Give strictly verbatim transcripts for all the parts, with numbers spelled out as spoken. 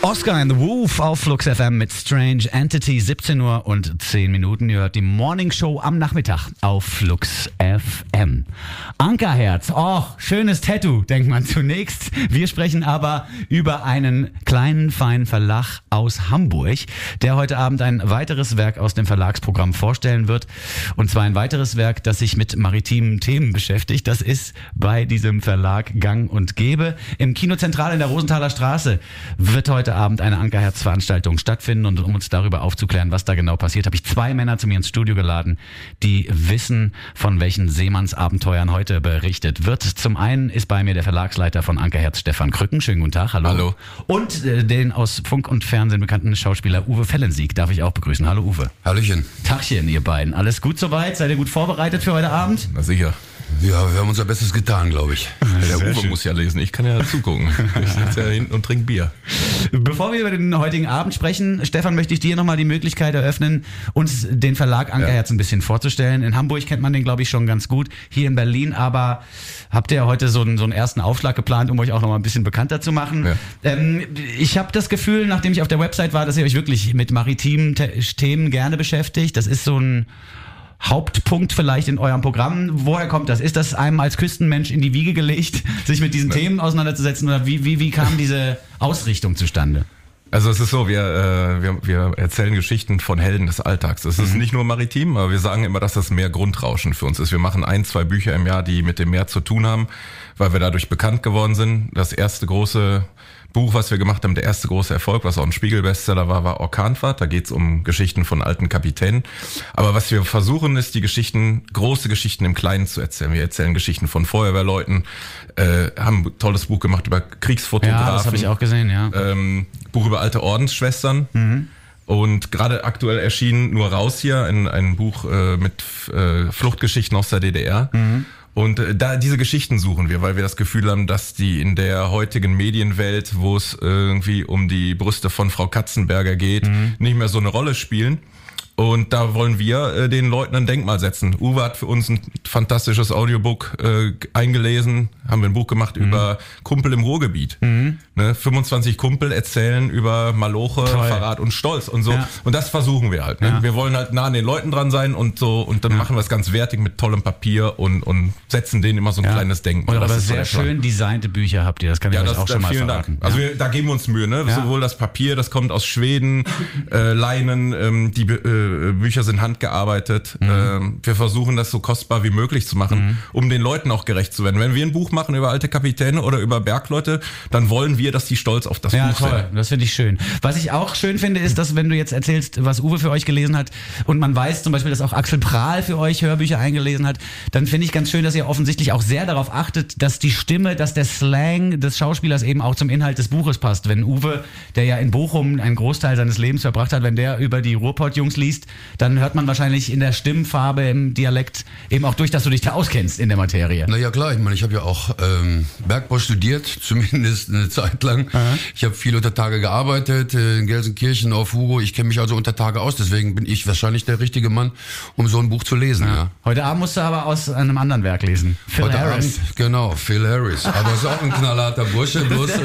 Oscar and the Wolf auf Flux F M mit Strange Entity, siebzehn Uhr und zehn Minuten. Ihr hört die Morning Show am Nachmittag auf Flux F M. Ankerherz, oh, schönes Tattoo, denkt man zunächst. Wir sprechen aber über einen kleinen, feinen Verlag aus Hamburg, der heute Abend ein weiteres Werk aus dem Verlagsprogramm vorstellen wird. Und zwar ein weiteres Werk, das sich mit maritimen Themen beschäftigt. Das ist bei diesem Verlag gang und gäbe. Im Kino Zentral in der Rosenthaler Straße wird heute Abend eine Ankerherz-Veranstaltung stattfinden, und um uns darüber aufzuklären, was da genau passiert, habe ich zwei Männer zu mir ins Studio geladen, die wissen, von welchen Seemannsabenteuern heute berichtet wird. Zum einen ist bei mir der Verlagsleiter von Ankerherz, Stefan Krücken. Schönen guten Tag, hallo. Hallo. Und äh, den aus Funk und Fernsehen bekannten Schauspieler Uwe Fellensiek darf ich auch begrüßen. Hallo Uwe. Hallöchen. Tachchen, ihr beiden. Alles gut soweit? Seid ihr gut vorbereitet für heute Abend? Na sicher. Ja, wir haben unser Bestes getan, glaube ich. Der Sehr Uwe schön. muss ja lesen, ich kann ja zugucken. Ich sitze ja hinten und trinke Bier. Bevor wir über den heutigen Abend sprechen, Stefan, möchte ich dir nochmal die Möglichkeit eröffnen, uns den Verlag Ankerherz ein bisschen vorzustellen. In Hamburg kennt man den, glaube ich, schon ganz gut. Hier in Berlin aber habt ihr heute so einen, so einen ersten Aufschlag geplant, um euch auch nochmal ein bisschen bekannter zu machen. Ja. Ähm, ich habe das Gefühl, nachdem ich auf der Website war, dass ihr euch wirklich mit maritimen Te- Themen gerne beschäftigt. Das ist so ein Hauptpunkt vielleicht in eurem Programm. Woher kommt das? Ist das einem als Küstenmensch in die Wiege gelegt, sich mit diesen Themen auseinanderzusetzen, oder wie, wie, wie kam diese Ausrichtung zustande? Also es ist so, wir, äh, wir, wir erzählen Geschichten von Helden des Alltags. Es ist mhm. nicht nur maritim, aber wir sagen immer, dass das mehr Grundrauschen für uns ist. Wir machen ein, zwei Bücher im Jahr, die mit dem Meer zu tun haben, weil wir dadurch bekannt geworden sind. Das erste große Buch, was wir gemacht haben, der erste große Erfolg, was auch ein Spiegel-Bestseller war, war Orkanfahrt. Da geht's um Geschichten von alten Kapitänen. Aber was wir versuchen, ist, die Geschichten, große Geschichten im Kleinen zu erzählen. Wir erzählen Geschichten von Feuerwehrleuten, äh, haben ein tolles Buch gemacht über Kriegsfotografen. Ja, das habe ich auch gesehen, ja. Ähm, Buch über alte Ordensschwestern. Mhm. Und gerade aktuell erschien nur raus hier ein, ein Buch äh, mit äh, Fluchtgeschichten aus der D D R. Mhm. Und äh, da diese Geschichten suchen wir, weil wir das Gefühl haben, dass die in der heutigen Medienwelt, wo es irgendwie um die Brüste von Frau Katzenberger geht, mhm. nicht mehr so eine Rolle spielen. Und da wollen wir äh, den Leuten ein Denkmal setzen. Uwe hat für uns ein fantastisches Audiobook äh, eingelesen, haben wir ein Buch gemacht mhm. über Kumpel im Ruhrgebiet. Mhm. Ne, fünfundzwanzig Kumpel erzählen über Maloche, Toll. Verrat und Stolz und so. Ja. Und das versuchen wir halt. Ne? Ja. Wir wollen halt nah an den Leuten dran sein und so, und dann ja. machen wir es ganz wertig mit tollem Papier und, und setzen denen immer so ein ja. kleines Denkmal. Und aber sehr so schön designte Bücher habt ihr, das kann ich ja, euch das, auch schon mal verraten. Dank. Also ja. wir, da geben wir uns Mühe, ne? Ja. Sowohl das Papier, das kommt aus Schweden, äh, Leinen, ähm, die äh, Bücher sind handgearbeitet. Mhm. Ähm, wir versuchen das so kostbar wie möglich zu machen, mhm. um den Leuten auch gerecht zu werden. Wenn wir ein Buch machen über alte Kapitäne oder über Bergleute, dann wollen wir, dass die stolz auf das ja, Buch toll. sind. Das finde ich schön. Was ich auch schön finde, ist, dass wenn du jetzt erzählst, was Uwe für euch gelesen hat, und man weiß zum Beispiel, dass auch Axel Prahl für euch Hörbücher eingelesen hat, dann finde ich ganz schön, dass ihr offensichtlich auch sehr darauf achtet, dass die Stimme, dass der Slang des Schauspielers eben auch zum Inhalt des Buches passt. Wenn Uwe, der ja in Bochum einen Großteil seines Lebens verbracht hat, wenn der über die Ruhrpott-Jungs liest, dann hört man wahrscheinlich in der Stimmfarbe, im Dialekt eben auch durch, dass du dich da auskennst in der Materie. Na ja, klar, ich meine, ich habe ja auch ähm, Bergbau studiert, zumindest eine Zeit lang. Aha. Ich habe viel unter Tage gearbeitet, äh, in Gelsenkirchen, auf Hugo. Ich kenne mich also unter Tage aus, deswegen bin ich wahrscheinlich der richtige Mann, um so ein Buch zu lesen. Ja. Ja. Heute Abend musst du aber aus einem anderen Werk lesen. Phil Heute Harris. Abend, genau, Phil Harris. Aber ist auch ein knallharter Bursche, bloß äh,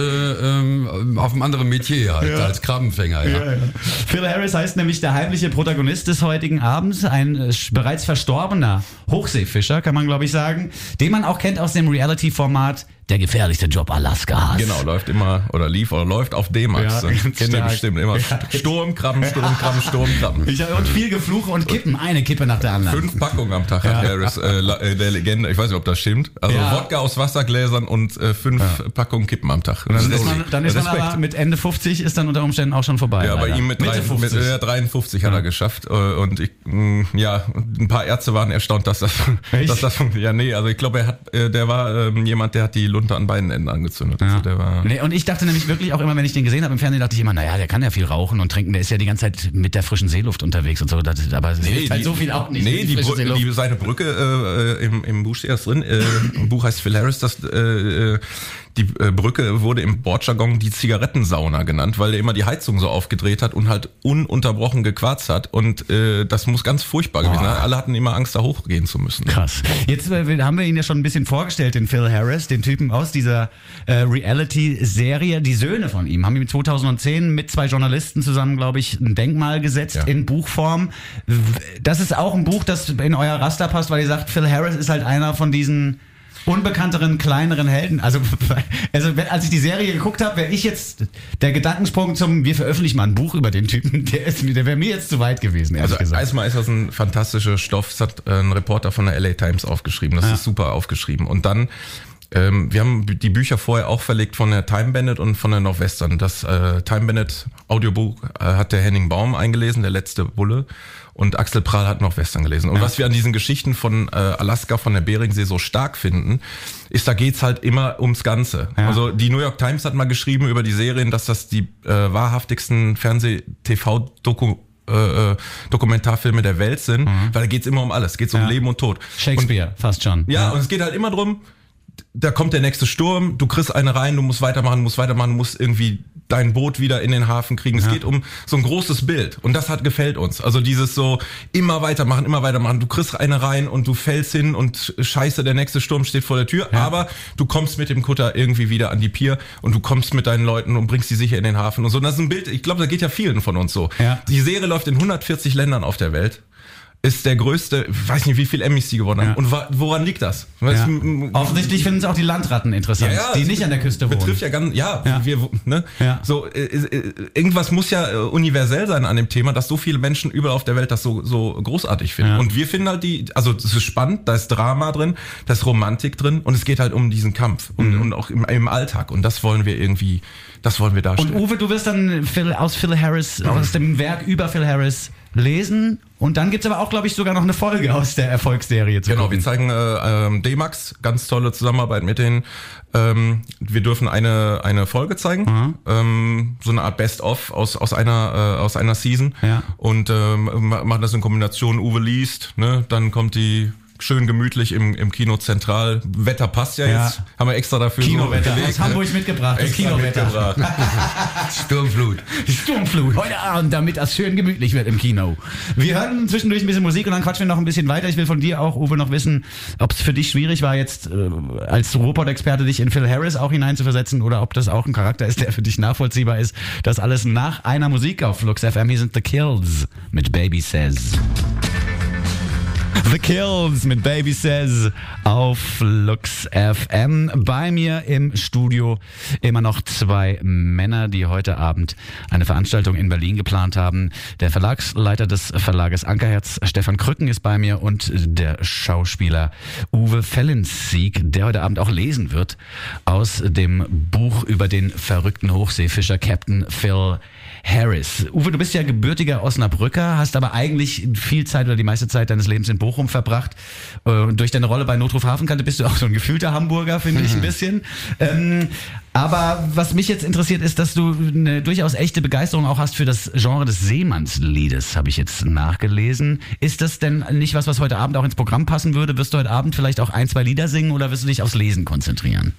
ähm, auf einem anderen Metier halt, ja. als Krabbenfänger. Ja. Ja, ja. Phil Harris heißt nämlich der heimliche Protagonist des heutigen Abends, ein äh, bereits verstorbener Hochseefischer, kann man glaube ich sagen, den man auch kennt aus dem Reality-Format Der gefährlichste Job Alaskas. Genau, läuft immer, oder lief, oder läuft auf D-Max. Ja, Kennt ihr bestimmt immer. Ja. Sturmkrabben, Sturmkrabben, Sturmkrabben. Ich habe und viel Gefluche und Kippen, eine Kippe nach der anderen. Fünf Packungen am Tag hat ja. Harris, äh, der Legende, ich weiß nicht, ob das stimmt. Also ja. Wodka aus Wassergläsern und äh, fünf ja. Packungen Kippen am Tag. Und dann ist man, dann ist man aber mit Ende fünfzig ist dann unter Umständen auch schon vorbei. Ja, bei ihm mit, drei, mit äh, dreiundfünfzig ja. hat er geschafft. Und ich, mh, ja, ein paar Ärzte waren erstaunt, dass das, dass das funktioniert. Ja, nee, also ich glaube, er hat, äh, der war ähm, jemand, der hat die Lunte an beiden Enden angezündet. Ja. Also der war nee, und ich dachte nämlich wirklich auch immer, wenn ich den gesehen habe im Fernsehen, dachte ich immer, naja, der kann ja viel rauchen und trinken, der ist ja die ganze Zeit mit der frischen Seeluft unterwegs und so, das, aber es nee, halt die, so viel auch nicht. Nee, die, die, Brücke, die seine Brücke äh, im, im Buch steht das drin, äh, im Buch heißt Phil Harris, das äh, die äh, Brücke wurde im Bordjargon die Zigarettensauna genannt, weil er immer die Heizung so aufgedreht hat und halt ununterbrochen gequarzt hat. Und äh, das muss ganz furchtbar gewesen sein. Alle hatten immer Angst, da hochgehen zu müssen. Krass. Jetzt äh, haben wir ihn ja schon ein bisschen vorgestellt, den Phil Harris, den Typen geschrieben aus dieser äh, Reality-Serie. Die Söhne von ihm haben ihm zweitausendzehn mit zwei Journalisten zusammen, glaube ich, ein Denkmal gesetzt ja. in Buchform. Das ist auch ein Buch, das in euer Raster passt, weil ihr sagt, Phil Harris ist halt einer von diesen unbekannteren, kleineren Helden. Also, also als ich die Serie geguckt habe, wäre ich jetzt der Gedankensprung zum, wir veröffentlichen mal ein Buch über den Typen, der, ist, der wäre mir jetzt zu weit gewesen, ehrlich also, gesagt. Erstmal ist das ein fantastischer Stoff, das hat ein Reporter von der L A Times aufgeschrieben, das ja. ist super aufgeschrieben. Und dann, ähm, wir haben die Bücher vorher auch verlegt von der Time Bandit und von der Northwestern. Das äh, Time Bandit Audiobuch äh, hat der Henning Baum eingelesen, der letzte Bulle. Und Axel Prahl hat noch Western gelesen. Und ja. was wir an diesen Geschichten von äh, Alaska, von der Beringsee so stark finden, ist, da geht's halt immer ums Ganze. Ja. Also die New York Times hat mal geschrieben über die Serien, dass das die äh, wahrhaftigsten Fernseh-T V-Doku Äh, Dokumentarfilme der Welt sind, mhm. weil da geht's immer um alles. Es geht um ja. Leben und Tod. Shakespeare, und, fast schon. Ja, ja, und es geht halt immer drum, da kommt der nächste Sturm, du kriegst eine rein, du musst weitermachen, du musst weitermachen, du musst irgendwie dein Boot wieder in den Hafen kriegen. Es ja. geht um so ein großes Bild und das hat gefällt uns. Also dieses so immer weitermachen, immer weitermachen. Du kriegst eine rein und du fällst hin und scheiße, der nächste Sturm steht vor der Tür, ja. aber du kommst mit dem Kutter irgendwie wieder an die Pier und du kommst mit deinen Leuten und bringst die sicher in den Hafen und so. Und das ist ein Bild, ich glaube, da geht ja vielen von uns so. Ja. Die Serie läuft in hundertvierzig Ländern auf der Welt. Ist der größte, weiß nicht, wie viel Emmys die gewonnen haben. Ja. Und wa- woran liegt das? Ja. Offensichtlich finden es auch die Landratten interessant, ja, ja, die nicht an der Küste wohnen. Betrifft ja ganz, ja, ja. wir, ne? Ja. So, äh, äh, irgendwas muss ja äh, universell sein an dem Thema, dass so viele Menschen überall auf der Welt das so, so großartig finden. Ja. Und wir finden halt die, also es ist spannend, da ist Drama drin, da ist Romantik drin und es geht halt um diesen Kampf und, mhm. und auch im, im Alltag. Und das wollen wir irgendwie, das wollen wir darstellen. Und Uwe, du wirst dann Phil, aus Phil Harris, mhm. aus dem Werk über Phil Harris lesen und dann gibt's aber auch, glaube ich, sogar noch eine Folge aus der Erfolgsserie zu Genau, gucken. wir zeigen äh, ähm, D-Max, ganz tolle Zusammenarbeit mit denen. Ähm, wir dürfen eine eine Folge zeigen, mhm. ähm, so eine Art Best-of aus aus einer äh, aus einer Season ja. und ähm, machen das in Kombination. Uwe liest, ne, dann kommt die schön gemütlich im, im Kino Zentral. Wetter passt ja, ja. jetzt. Haben wir extra dafür Kinowetter so aus Hamburg mitgebracht. Das Kinowetter. Sturmflut. Sturmflut. Heute Abend, damit das schön gemütlich wird im Kino. Wir hören zwischendurch ein bisschen Musik und dann quatschen wir noch ein bisschen weiter. Ich will von dir auch, Uwe, noch wissen, ob es für dich schwierig war, jetzt äh, als Ruhrpott-Experte dich in Phil Harris auch hineinzuversetzen oder ob das auch ein Charakter ist, der für dich nachvollziehbar ist. Das alles nach einer Musik auf Flux F M. Hier sind The Kills mit Baby Says. The Kills mit Baby Says auf Flux F M. Bei mir im Studio immer noch zwei Männer, die heute Abend eine Veranstaltung in Berlin geplant haben. Der Verlagsleiter des Verlages Ankerherz, Stefan Krücken, ist bei mir und der Schauspieler Uwe Fellensiek, der heute Abend auch lesen wird aus dem Buch über den verrückten Hochseefischer Captain Phil Harris. Uwe, du bist ja gebürtiger Osnabrücker, hast aber eigentlich viel Zeit oder die meiste Zeit deines Lebens in Bochum verbracht. Und durch deine Rolle bei Notruf Hafenkante bist du auch so ein gefühlter Hamburger, finde ich ein bisschen. Ähm, aber was mich jetzt interessiert, ist, dass du eine durchaus echte Begeisterung auch hast für das Genre des Seemannsliedes, habe ich jetzt nachgelesen. Ist das denn nicht was, was heute Abend auch ins Programm passen würde? Wirst du heute Abend vielleicht auch ein, zwei Lieder singen oder wirst du dich aufs Lesen konzentrieren?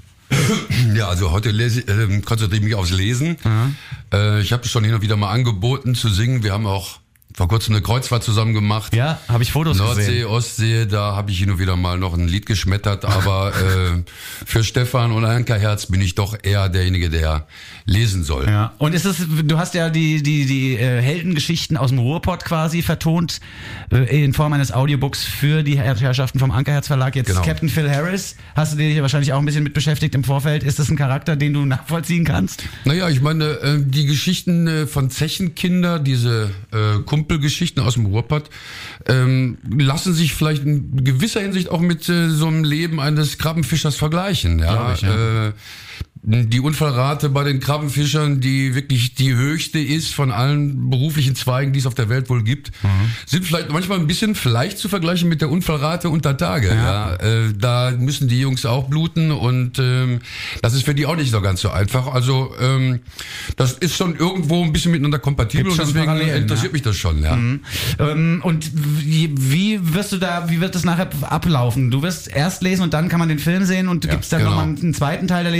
Ja, also heute lese, äh, konzentriere ich mich aufs Lesen. Mhm. Äh, ich habe es schon hin und wieder mal angeboten zu singen. Wir haben auch vor kurzem eine Kreuzfahrt zusammen gemacht. Ja, habe ich Fotos Nordsee, gesehen. Nordsee, Ostsee, da habe ich hin und wieder mal noch ein Lied geschmettert. Aber äh, für Stefan und Ankerherz bin ich doch eher derjenige, der lesen soll. Ja. Und ist es, du hast ja die die die äh, Heldengeschichten aus dem Ruhrpott quasi vertont äh, in Form eines Audiobooks für die Herrschaften vom Ankerherz Verlag. Jetzt genau. Captain Phil Harris, hast du dich wahrscheinlich auch ein bisschen mit beschäftigt im Vorfeld. Ist das ein Charakter, den du nachvollziehen kannst? Naja, ich meine, äh, die Geschichten äh, von Zechenkinder, diese äh, Kumpelgeschichten aus dem Ruhrpott, ähm, lassen sich vielleicht in gewisser Hinsicht auch mit äh, so einem Leben eines Krabbenfischers vergleichen. Ja, ich, ja. Äh, die Unfallrate bei den Krabbenfischern, die wirklich die höchste ist von allen beruflichen Zweigen, die es auf der Welt wohl gibt, mhm. sind vielleicht manchmal ein bisschen vielleicht zu vergleichen mit der Unfallrate unter Tage. Ja. Ja, äh, da müssen die Jungs auch bluten und ähm, das ist für die auch nicht so ganz so einfach. Also ähm, das ist schon irgendwo ein bisschen miteinander kompatibel und deswegen interessiert ja. mich das schon. Ja. Mhm. Ähm, und wie, wie wirst du da, wie wird das nachher ablaufen? Du wirst erst lesen und dann kann man den Film sehen und ja, gibt's dann genau. nochmal einen zweiten Teil der Lesung oder ist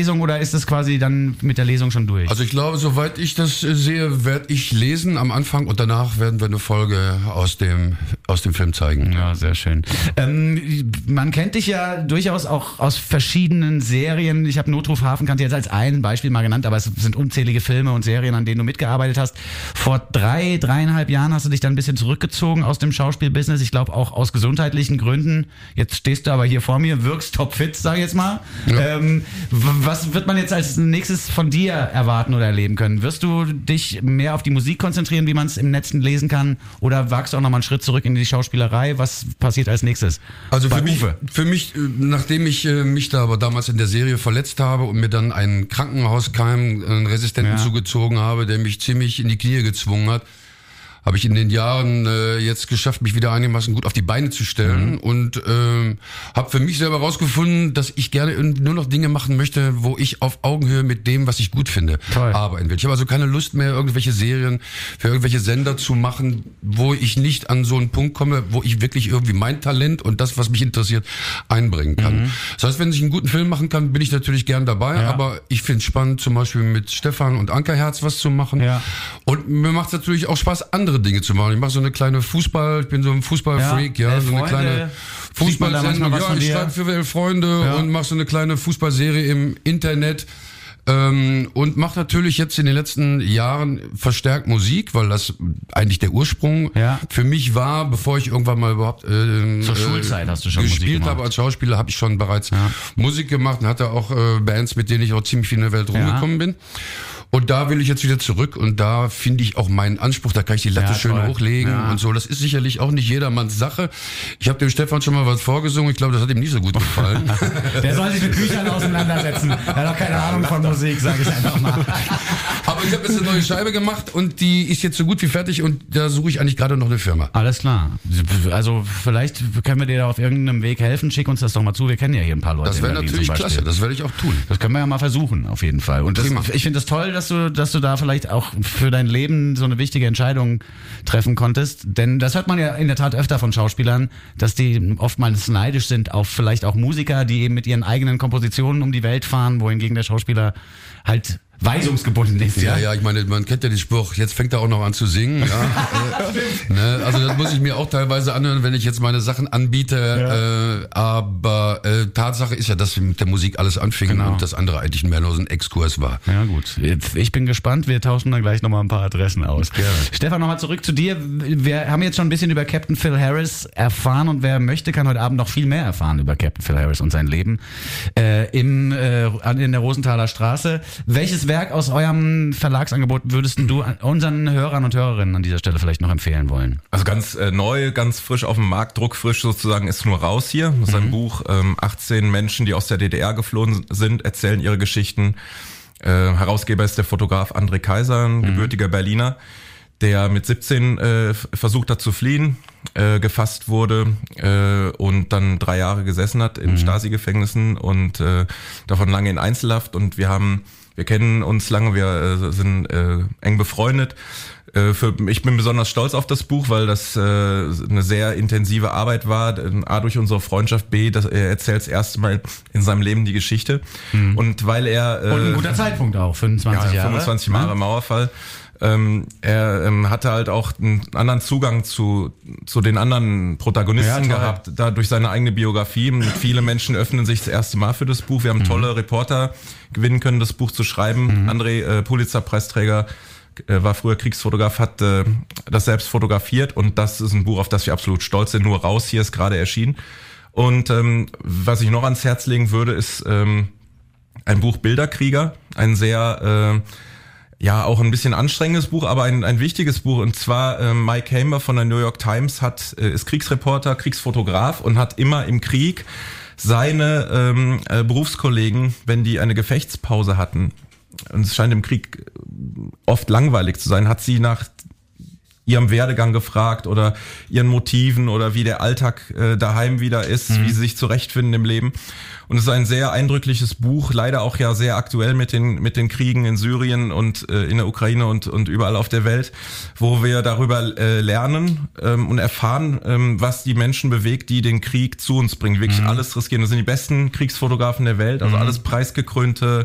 ist das quasi dann mit der Lesung schon durch? Also ich glaube, soweit ich das äh, sehe, werde ich lesen am Anfang und danach werden wir eine Folge aus dem, aus dem Film zeigen. Ja, sehr schön. Ähm, man kennt dich ja durchaus auch aus verschiedenen Serien. Ich habe Notruf Hafenkante jetzt als ein Beispiel mal genannt, aber es sind unzählige Filme und Serien, an denen du mitgearbeitet hast. Vor drei, dreieinhalb Jahren hast du dich dann ein bisschen zurückgezogen aus dem Schauspielbusiness. Ich glaube auch aus gesundheitlichen Gründen. Jetzt stehst du aber hier vor mir, wirkst topfit, sag ich jetzt mal. Ja. Ähm, was wird man jetzt als nächstes von dir erwarten oder erleben können? Wirst du dich mehr auf die Musik konzentrieren, wie man es im Netz lesen kann? Oder wagst du auch nochmal einen Schritt zurück in die Schauspielerei? Was passiert als nächstes? Also für mich, für mich, nachdem ich äh, mich da aber damals in der Serie verletzt habe und mir dann einen Krankenhauskeim, einen Resistenten ja. zugezogen habe, der mich ziemlich in die Knie gezwungen hat, habe ich in den Jahren äh, jetzt geschafft, mich wieder einigermaßen gut auf die Beine zu stellen mhm. und ähm, habe für mich selber rausgefunden, dass ich gerne nur noch Dinge machen möchte, wo ich auf Augenhöhe mit dem, was ich gut finde, Toll. arbeiten will. Ich habe also keine Lust mehr, irgendwelche Serien für irgendwelche Sender zu machen, wo ich nicht an so einen Punkt komme, wo ich wirklich irgendwie mein Talent und das, was mich interessiert, einbringen kann. Mhm. Das heißt, wenn ich einen guten Film machen kann, bin ich natürlich gern dabei, ja. aber ich finde es spannend, zum Beispiel mit Stefan und Ankerherz was zu machen. Ja. Und mir macht es natürlich auch Spaß, andere Dinge zu machen. Ich mache so eine kleine Fußball, ich bin so ein Fußballfreak, ja, ja so eine Freunde, kleine Fußballsendung. Ja, ich schreibe für Elf Freunde ja. und mache so eine kleine Fußballserie im Internet. Ähm, und mache natürlich jetzt in den letzten Jahren verstärkt Musik, weil das eigentlich der Ursprung ja. für mich war, bevor ich irgendwann mal überhaupt äh, zur Schulzeit hast du schon gespielt habe als Schauspieler, habe ich schon bereits ja. Musik gemacht und hatte auch äh, Bands, mit denen ich auch ziemlich viel in der Welt rumgekommen ja. bin. Und da will ich jetzt wieder zurück und da finde ich auch meinen Anspruch, da kann ich die Latte ja, schön toll. hochlegen ja. und so. Das ist sicherlich auch nicht jedermanns Sache. Ich habe dem Stefan schon mal was vorgesungen, ich glaube, das hat ihm nicht so gut gefallen. Der soll sich mit Büchern auseinandersetzen. Er hat doch keine Ahnung von Musik, sage ich einfach mal. Aber ich habe jetzt eine neue Scheibe gemacht und die ist jetzt so gut wie fertig und da suche ich eigentlich gerade noch eine Firma. Alles klar. Also vielleicht können wir dir da auf irgendeinem Weg helfen. Schick uns das doch mal zu. Wir kennen ja hier ein paar Leute. Das wäre natürlich klasse. Das werde ich auch tun. Das können wir ja mal versuchen, auf jeden Fall. Und das, ich finde es das toll, dass du, dass du da vielleicht auch für dein Leben so eine wichtige Entscheidung treffen konntest. Denn das hört man ja in der Tat öfter von Schauspielern, dass die oftmals neidisch sind auf vielleicht auch Musiker, die eben mit ihren eigenen Kompositionen um die Welt fahren, wohingegen der Schauspieler halt weisungsgebunden ist. Ja, ja, ja, ich meine, man kennt ja den Spruch, jetzt fängt er auch noch an zu singen. Ja. äh, ne, also das muss ich mir auch teilweise anhören, wenn ich jetzt meine Sachen anbiete. Ja. Äh, aber äh, Tatsache ist ja, dass mit der Musik alles anfing genau. und das andere eigentlich mehr nur so ein Exkurs war. Ja gut, jetzt, ich bin gespannt. Wir tauschen dann gleich nochmal ein paar Adressen aus. Gerne. Stefan, nochmal zurück zu dir. Wir haben jetzt schon ein bisschen über Captain Phil Harris erfahren und wer möchte, kann heute Abend noch viel mehr erfahren über Captain Phil Harris und sein Leben äh, im, äh, in der Rosenthaler Straße. Welches Werk aus eurem Verlagsangebot würdest du unseren Hörern und Hörerinnen an dieser Stelle vielleicht noch empfehlen wollen? Also ganz äh, neu, ganz frisch auf dem Markt, druckfrisch sozusagen, ist Nur raus hier. Das ist mhm. ein Buch, ähm, achtzehn Menschen, die aus der D D R geflohen sind, erzählen ihre Geschichten. Äh, Herausgeber ist der Fotograf André Kaiser, ein mhm. gebürtiger Berliner, der mit siebzehn äh, versucht hat zu fliehen, äh, gefasst wurde äh, und dann drei Jahre gesessen hat in mhm. Stasi-Gefängnissen und äh, davon lange in Einzelhaft. Und wir haben Wir kennen uns lange, wir äh, sind äh, eng befreundet. Äh, für, ich bin besonders stolz auf das Buch, weil das äh, eine sehr intensive Arbeit war. A, durch unsere Freundschaft, B, dass er erzählt das erste Mal in seinem Leben die Geschichte. Mhm. Und weil er... Äh, Und ein guter Zeitpunkt auch, fünfundzwanzig ja, Jahre. fünfundzwanzig Jahre mhm. Mauerfall. Ähm, er ähm, hatte halt auch einen anderen Zugang zu zu den anderen Protagonisten ja, gehabt, da durch seine eigene Biografie. Und viele Menschen öffnen sich das erste Mal für das Buch. Wir haben mhm. tolle Reporter gewinnen können, das Buch zu schreiben. Mhm. André, äh, Pulitzer-Preisträger, äh, war früher Kriegsfotograf, hat äh, das selbst fotografiert und das ist ein Buch, auf das wir absolut stolz sind. Nur raus, hier ist gerade erschienen. Und ähm, was ich noch ans Herz legen würde, ist ähm, ein Buch Bilderkrieger, ein sehr... Äh, Ja, auch ein bisschen anstrengendes Buch, aber ein, ein wichtiges Buch. Und zwar äh, Mike Hamer von der New York Times hat äh, ist Kriegsreporter, Kriegsfotograf und hat immer im Krieg seine ähm, äh, Berufskollegen, wenn die eine Gefechtspause hatten, und es scheint im Krieg oft langweilig zu sein, hat sie nach ihrem Werdegang gefragt oder ihren Motiven oder wie der Alltag äh, daheim wieder ist, mhm. wie sie sich zurechtfinden im Leben. Und es ist ein sehr eindrückliches Buch, leider auch ja sehr aktuell mit den mit den Kriegen in Syrien und äh, in der Ukraine und und überall auf der Welt, wo wir darüber äh, lernen ähm, und erfahren, ähm, was die Menschen bewegt, die den Krieg zu uns bringen, wirklich mhm. alles riskieren. Das sind die besten Kriegsfotografen der Welt, also mhm. alles preisgekrönte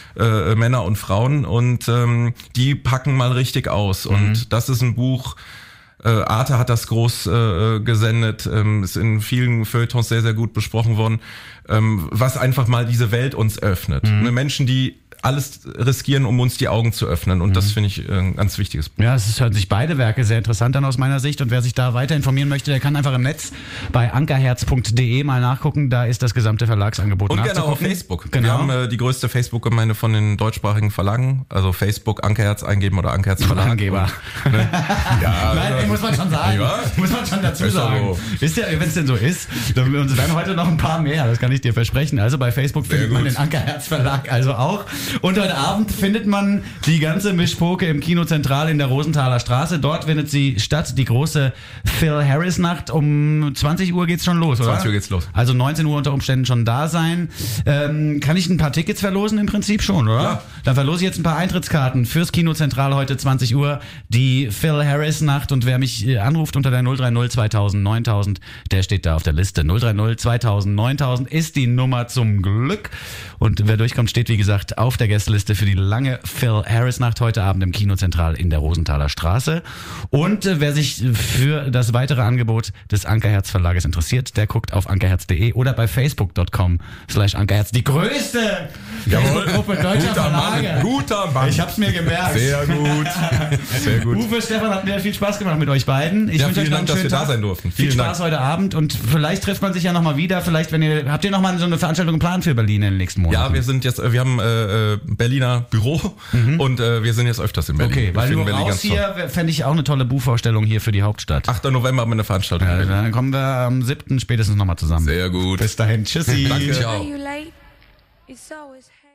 äh, Männer und Frauen und ähm, die packen mal richtig aus. Mhm. Und das ist ein Buch, äh, Arte hat das groß äh, gesendet, ähm, ist in vielen Feuilletons sehr, sehr gut besprochen worden, ähm, was einfach mal diese Welt uns öffnet. Mhm. Menschen, die alles riskieren, um uns die Augen zu öffnen. Und mhm. das finde ich ein ganz wichtiges Buch. Ja, es hören sich beide Werke sehr interessant an aus meiner Sicht. Und wer sich da weiter informieren möchte, der kann einfach im Netz bei ankerherz punkt de mal nachgucken. Da ist das gesamte Verlagsangebot Und nachzugucken. genau auf Facebook. Genau. Wir haben äh, die größte Facebook-Gemeinde von den deutschsprachigen Verlagen. Also Facebook, Ankerherz eingeben oder Ankerherz Verlag. Angeber. Und, ne? Ja, Nein, muss man schon sagen. Ja. Muss man schon dazu Ist sagen. so. Ist ja, wenn es denn so ist, dann uns werden heute noch ein paar mehr. Das kann ich dir versprechen. Also bei Facebook Sehr findet man gut. den Ankerherz Verlag also auch. Und heute Abend findet man die ganze Mischpoke im Kino Zentral in der Rosenthaler Straße. Dort findet sie statt, die große Phil Harris Nacht. Um zwanzig Uhr geht's schon los, oder? zwanzig Uhr geht's los. Also neunzehn Uhr unter Umständen schon da sein. Ähm, kann ich ein paar Tickets verlosen? Im Prinzip schon, oder? Ja. Dann verlose ich jetzt ein paar Eintrittskarten fürs Kino Zentral heute zwanzig Uhr. Die Phil Harris Nacht. Und wer mich äh, anruft unter der null drei null zweitausend neuntausend, der steht da auf der Liste. null drei null zweitausend neuntausend ist die Nummer zum Glück. Und wer durchkommt, steht wie gesagt auf der Gästeliste für die lange Phil Harris Nacht heute Abend im Kino Zentral in der Rosenthaler Straße. Und äh, wer sich für das weitere Angebot des Ankerherz Verlages interessiert, der guckt auf ankerherz punkt de oder bei facebook punkt com slash ankerherz. Die größte Facebook-Gruppe deutscher Guter Verlage. Mann, guter Mann. Ich hab's mir gemerkt. Sehr gut. Sehr gut. Uwe, Stefan, hat mir viel Spaß gemacht mit euch beiden. Ich Ja, wünsche euch vielen noch einen Dank, dass schönen wir da Tag. sein durften. Viel Vielen Spaß Dank. heute Abend und vielleicht trifft man sich ja nochmal wieder. Vielleicht, wenn ihr, habt ihr nochmal so eine Veranstaltung geplant für Berlin in den nächsten Monaten? Ja, wir sind jetzt, äh, wir haben äh, äh, Berliner Büro mhm. und äh, wir sind jetzt öfters in Berlin. Okay, Wir weil finden nur Berlin raus ganz toll. hier fände ich auch eine tolle Buchvorstellung hier für die Hauptstadt. achter November haben wir eine Veranstaltung. Ja, dann kommen wir am siebten spätestens nochmal zusammen. Sehr gut. Bis dahin, tschüssi. Danke. Ciao. Are you late? It's always